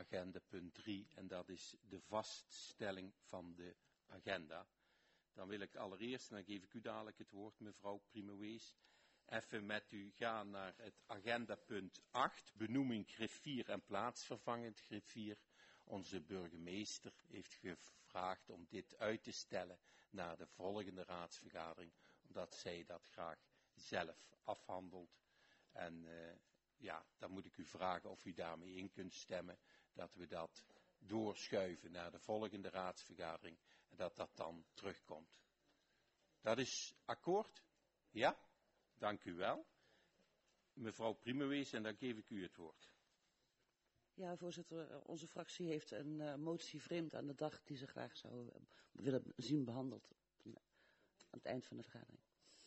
agenda punt 3 en dat is de vaststelling van de agenda. Dan wil ik allereerst, en dan geef ik u dadelijk het woord, mevrouw Primowees, even met u gaan naar het agendapunt 8, benoeming griffier en plaatsvervangend griffier. Onze burgemeester heeft gevraagd om dit uit te stellen naar de volgende raadsvergadering, omdat zij dat graag zelf afhandelt. En dan moet ik u vragen of u daarmee in kunt stemmen dat we dat doorschuiven naar de volgende raadsvergadering en dat dat dan terugkomt. Dat is akkoord? Ja? Dank u wel. Mevrouw Primowees, en dan geef ik u het woord. Ja, voorzitter, onze fractie heeft een motie vreemd aan de dag die ze graag zou willen zien behandeld aan het eind van de vergadering.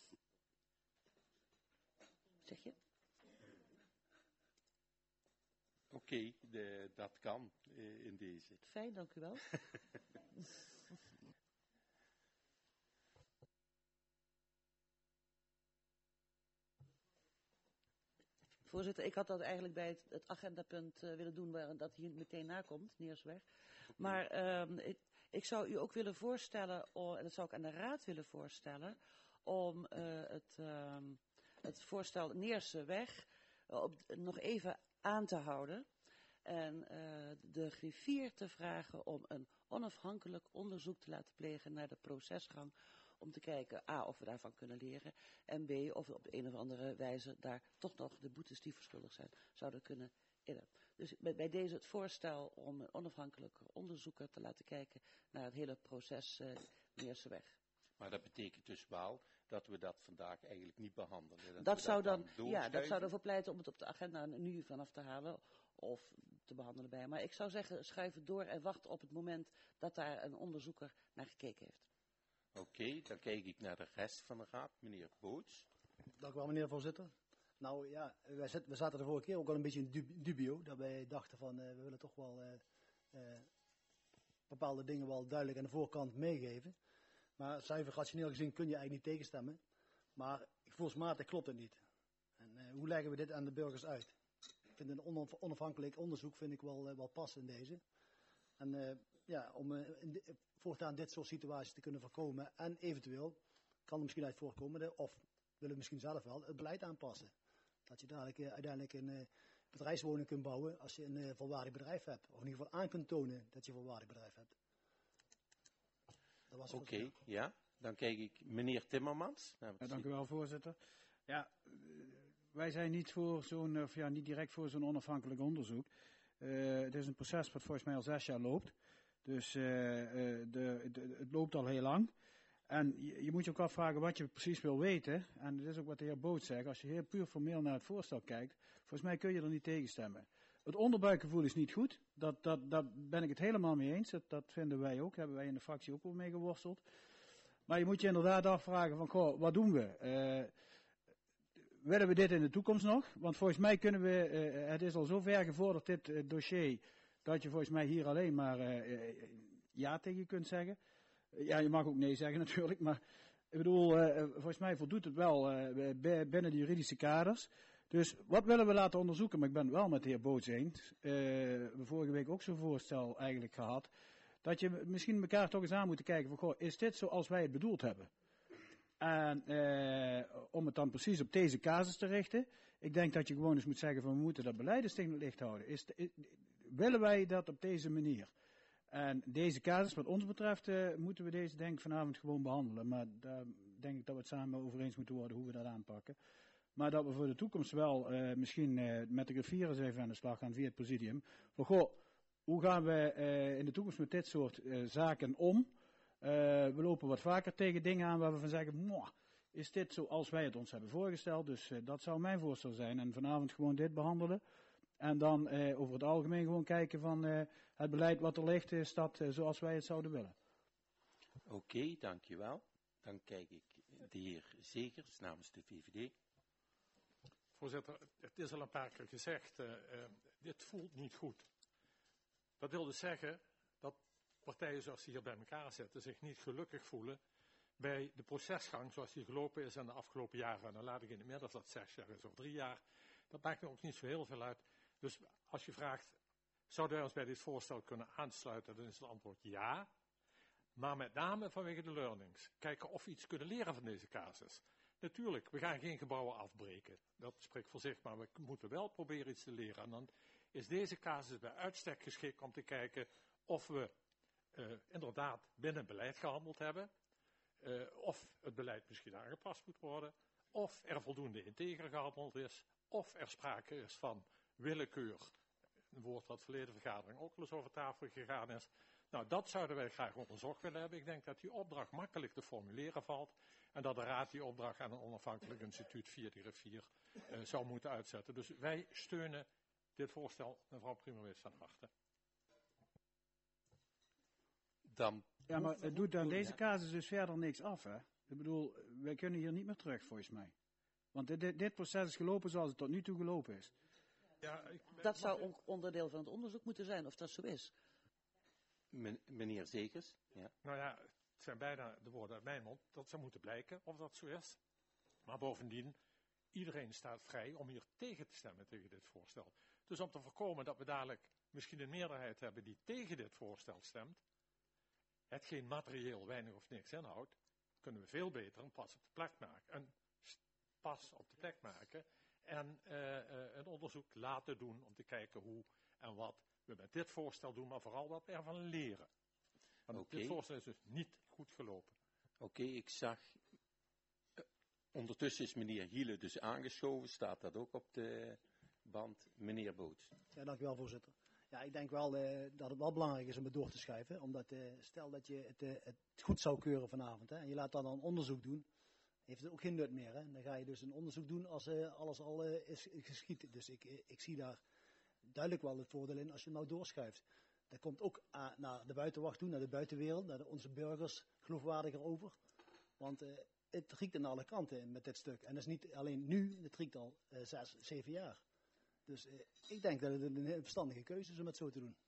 Zeg je? Oké, dat kan in deze. Fijn, dank u wel. Voorzitter, ik had dat eigenlijk bij het agendapunt willen doen, waar dat hier meteen nakomt, Neersweg. Maar ik zou u ook willen voorstellen, en dat zou ik aan de Raad willen voorstellen, om het voorstel Neersweg nog even aan te houden. En de griffier te vragen om een onafhankelijk onderzoek te laten plegen naar de procesgang. Om te kijken, A, of we daarvan kunnen leren. En B, of we op de een of andere wijze daar toch nog de boetes die verschuldigd zijn, zouden kunnen innen. Dus bij deze het voorstel om een onafhankelijke onderzoeker te laten kijken naar het hele proces Neerseweg. Maar dat betekent dus wel dat we dat vandaag eigenlijk niet behandelen. Dat zou dan ervoor pleiten om het op de agenda nu vanaf te halen of te behandelen bij. Maar ik zou zeggen, schuif het door en wacht op het moment dat daar een onderzoeker naar gekeken heeft. Oké, dan kijk ik naar de rest van de raad. Meneer Boots. Dank u wel, meneer voorzitter. Nou ja, we zaten de vorige keer ook al een beetje in dubio. Dat wij dachten van, we willen toch wel bepaalde dingen wel duidelijk aan de voorkant meegeven. Maar zuiver rationeel gezien kun je eigenlijk niet tegenstemmen. Maar gevoelsmatig klopt het niet. En hoe leggen we dit aan de burgers uit? Ik vind een onafhankelijk onderzoek vind ik wel passen in deze. En om voortaan dit soort situaties te kunnen voorkomen. En eventueel kan er misschien uit voorkomen, of willen we misschien zelf wel, het beleid aanpassen. Dat je uiteindelijk een bedrijfswoning kunt bouwen als je een volwaardig bedrijf hebt. Of in ieder geval aan kunt tonen dat je een volwaardig bedrijf hebt. Oké, ja. Dan kijk ik meneer Timmermans. Dank u wel, voorzitter. Ja, wij zijn niet voor zo'n, niet direct voor zo'n onafhankelijk onderzoek. Het is een proces wat volgens mij al 6 jaar loopt. Dus het loopt al heel lang. En je moet je ook afvragen wat je precies wil weten. En dat is ook wat de heer Boot zegt. Als je heel puur formeel naar het voorstel kijkt, volgens mij kun je er niet tegen stemmen. Het onderbuikgevoel is niet goed. Daar ben ik het helemaal mee eens. Dat vinden wij ook. Daar hebben wij in de fractie ook wel mee geworsteld. Maar je moet je inderdaad afvragen van, goh, wat doen we? Willen we dit in de toekomst nog? Want volgens mij kunnen we, het is al zo ver gevorderd dit dossier, dat je volgens mij hier alleen maar ja tegen kunt zeggen. Ja, je mag ook nee zeggen natuurlijk, maar ik bedoel, volgens mij voldoet het wel binnen de juridische kaders. Dus wat willen we laten onderzoeken? Maar ik ben het wel met de heer Boots eens. We hebben vorige week ook zo'n voorstel eigenlijk gehad. Dat je misschien elkaar toch eens aan moet kijken van, goh, is dit zoals wij het bedoeld hebben? En om het dan precies op deze casus te richten. Ik denk dat je gewoon eens moet zeggen van, we moeten dat beleid eens tegen het licht houden. Willen wij dat op deze manier? En deze casus, wat ons betreft, moeten we deze denk ik vanavond gewoon behandelen. Maar daar denk ik dat we het samen over eens moeten worden hoe we dat aanpakken. Maar dat we voor de toekomst wel misschien met de griffiers even aan de slag gaan via het presidium. Van goh, hoe gaan we in de toekomst met dit soort zaken om? We lopen wat vaker tegen dingen aan waar we van zeggen, is dit zoals wij het ons hebben voorgesteld? Dus dat zou mijn voorstel zijn. En vanavond gewoon dit behandelen. En dan over het algemeen gewoon kijken van het beleid wat er ligt, is dat zoals wij het zouden willen. Oké, dankjewel. Dan kijk ik de heer Zegers namens de VVD. Voorzitter, het is al een paar keer gezegd, dit voelt niet goed. Dat wil dus zeggen dat partijen zoals die hier bij elkaar zitten zich niet gelukkig voelen bij de procesgang zoals die gelopen is in de afgelopen jaren. En dan laat ik in het midden of dat 6 jaar is of 3 jaar. Dat maakt me ook niet zo heel veel uit. Dus als je vraagt, Zouden wij ons bij dit voorstel kunnen aansluiten? Dan is het antwoord ja. Maar met name vanwege de learnings. Kijken of we iets kunnen leren van deze casus. Natuurlijk, we gaan geen gebouwen afbreken. Dat spreekt voor zich, maar we moeten wel proberen iets te leren. En dan is deze casus bij uitstek geschikt om te kijken of we inderdaad binnen beleid gehandeld hebben. Of het beleid misschien aangepast moet worden. Of er voldoende integer gehandeld is. Of er sprake is van willekeur. Een woord wat verleden vergadering ook wel eens over tafel gegaan is. Nou, dat zouden wij graag onderzocht willen hebben. Ik denk dat die opdracht makkelijk te formuleren valt. En dat de Raad die opdracht aan een onafhankelijk instituut via die rivier zou moeten uitzetten. Dus wij steunen dit voorstel, mevrouw Primowees, van harte. Ja, maar het doet aan deze casus dus verder niks af, hè? Ik bedoel, wij kunnen hier niet meer terug, volgens mij. Want dit proces is gelopen zoals het tot nu toe gelopen is. Ja, Dat zou onderdeel van het onderzoek moeten zijn, of dat zo is. Meneer Zegers? Ja. Nou ja, het zijn bijna de woorden uit mijn mond. Dat zou moeten blijken of dat zo is. Maar bovendien, iedereen staat vrij om hier tegen te stemmen tegen dit voorstel. Dus om te voorkomen dat we dadelijk misschien een meerderheid hebben die tegen dit voorstel stemt, hetgeen materieel weinig of niks inhoudt, kunnen we veel beter een pas op de plek maken. En een onderzoek laten doen om te kijken hoe en wat we met dit voorstel doen, maar vooral wat we ervan leren. Want dit voorstel is dus niet goed gelopen. Oké, ik zag. Ondertussen is meneer Hiele dus aangeschoven. Staat dat ook op de band? Meneer Boots. Ja, dank u wel, voorzitter. Ja, ik denk wel dat het wel belangrijk is om het door te schrijven. Omdat stel dat je het goed zou keuren vanavond, hè, en je laat dan een onderzoek doen, heeft het ook geen nut meer. Hè. Dan ga je dus een onderzoek doen als alles al is geschied. Dus ik zie daar duidelijk wel het voordeel in als je het nou doorschrijft. Dat komt ook naar de buitenwacht toe, naar de buitenwereld, naar onze burgers geloofwaardiger over. Want het riekt aan alle kanten met dit stuk. En dat is niet alleen nu, het riekt al 6, 7 jaar. Dus ik denk dat het een verstandige keuze is om het zo te doen.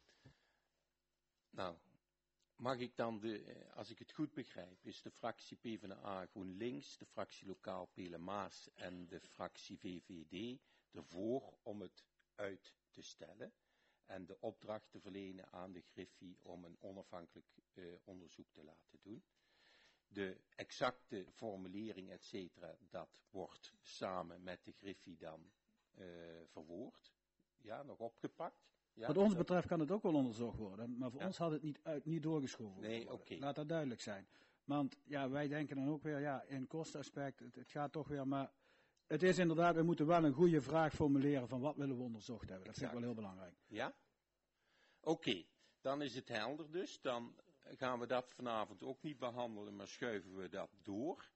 Nou, mag ik dan, als ik het goed begrijp, is de fractie PvdA GroenLinks, de fractie Lokaal Pelemaas en de fractie VVD ervoor om het uit te stellen en de opdracht te verlenen aan de Griffie om een onafhankelijk onderzoek te laten doen. De exacte formulering, et cetera, dat wordt samen met de Griffie dan verwoord. Ja, nog opgepakt. Ja, Wat ons betreft kan het ook wel onderzocht worden, maar voor ons had het niet doorgeschoven worden. Okay. Laat dat duidelijk zijn. Want ja, wij denken dan ook weer, ja, in kostenaspect, het gaat toch weer, maar het is inderdaad, we moeten wel een goede vraag formuleren van wat willen we onderzocht hebben. Dat vind ik wel heel belangrijk. Ja? Oké, dan is het helder dus. Dan gaan we dat vanavond ook niet behandelen, maar schuiven we dat door.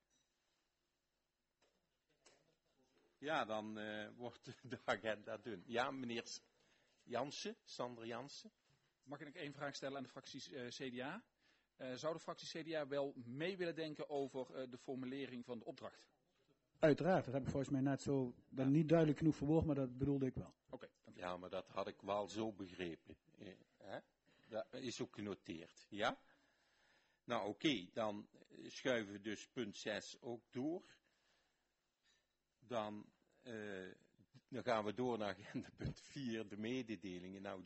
Ja, dan wordt de agenda dun. Ja, meneer Jansen, Sander Jansen. Mag ik nog één vraag stellen aan de fractie CDA? Zou de fractie CDA wel mee willen denken over de formulering van de opdracht? Uiteraard, dat heb ik volgens mij net zo, dan niet duidelijk genoeg verwoord, maar dat bedoelde ik wel. Oké. Ja, maar dat had ik wel zo begrepen. Dat is ook genoteerd, ja? Nou oké, dan schuiven we dus punt 6 ook door. Dan gaan we door naar agenda punt 4, de mededelingen. Nou,